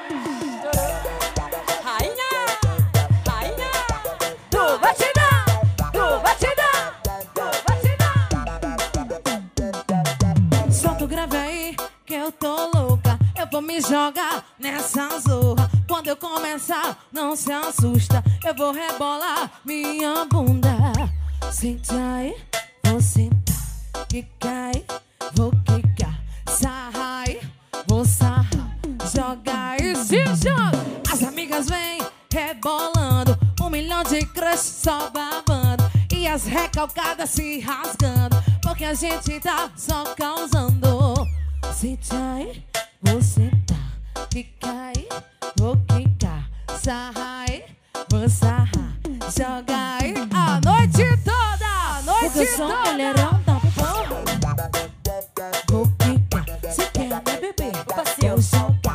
Rainha, rainha, tu vai te dar, tu vai te dar, tu vai te dar. Solta o grave aí que eu tô louca. Eu vou me jogar nessa zorra. Quando eu começar, não se assusta. Eu vou rebolar minha bunda. Sente aí, vou sentar. Quica aí, vou quicar. Sarra aí, vou sarrar. Joga aí, se joga. As amigas vêm rebolando. 1 milhão de crush só babando. E as recalcadas se rasgando. Porque a gente tá só causando. Sente aí, vou sentar. Quica aí, vou quicar. Sarra aí, vou sarrar. Joga aí a noite toda, a noite Porque eu sou toda. mulherão da porra. Vou quicar, cê quer, né, bebê? Passeio. Vou jogar,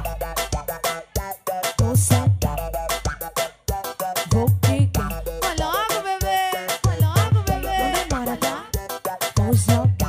vou sentar. Vou quicar. Vai logo, bebê, vai logo, bebê. Não demora, tá? Vou jogar,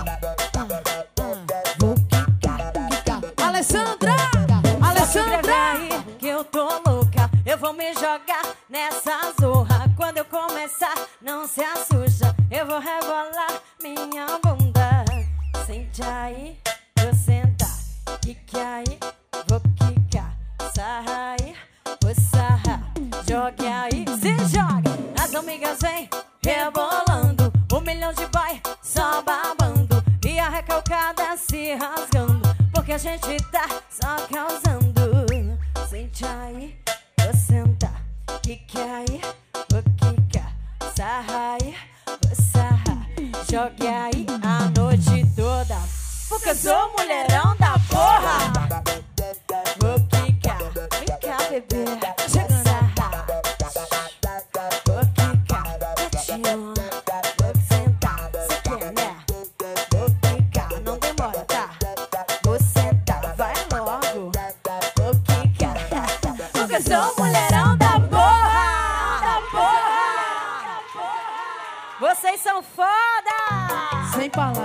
vou quicar, quicar. Alessandra, Alessandra, aí que eu tô louca. Eu vou me jogar nessa zorra. Quando eu começar, não se assusta. Eu vou rebolar minha bunda. Sente aí, vou sentar. Quique aí, vou quicar. Sarra aí, vou sarrar. Jogue aí, se joga. As amigas vêm rebolando. 1 milhão de boy só babando. E a recalcada se rasgando. Porque a gente tá só causando. Sente aí, vou sentar. Quique aí, vou quicar. Sarra aí, vou sarrar. Jogue aí a noite toda. Porque eu sou mulherão da porra. Vou quicar, vem cá, bebê. Chegando. Sarrar. Vou quicar, eu te amo. Vou sentar, cê quer, né? Vou quicar, não demora, tá? Vou sentar, vai logo. Vou quicar. Porque eu sou mulherão da porra. Da porra. Vocês são foda. Sem palavras.